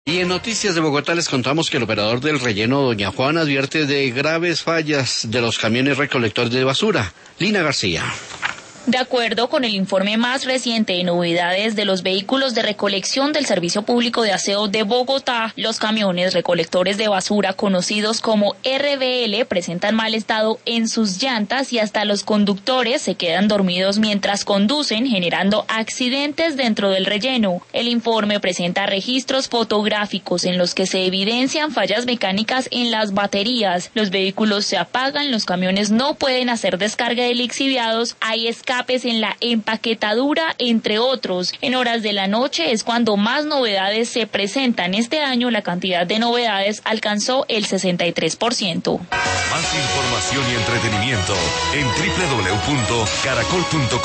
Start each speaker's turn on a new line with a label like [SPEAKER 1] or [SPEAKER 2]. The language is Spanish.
[SPEAKER 1] Y en Noticias de Bogotá les contamos que el operador del relleno Doña Juana advierte de graves fallas de los camiones recolectores de basura. Lina García.
[SPEAKER 2] De acuerdo con el informe más reciente de novedades de los vehículos de recolección del Servicio Público de Aseo de Bogotá, los camiones recolectores de basura conocidos como RBL presentan mal estado en sus llantas y hasta los conductores se quedan dormidos mientras conducen, generando accidentes dentro del relleno. El informe presenta registros fotográficos en los que se evidencian fallas mecánicas en las baterías. Los vehículos se apagan, los camiones no pueden hacer descarga de lixiviados, hay escapes en la empaquetadura, entre otros. En horas de la noche es cuando más novedades se presentan. Este año la cantidad de novedades alcanzó el 63%.
[SPEAKER 3] Más información y entretenimiento en www.caracol.com.co.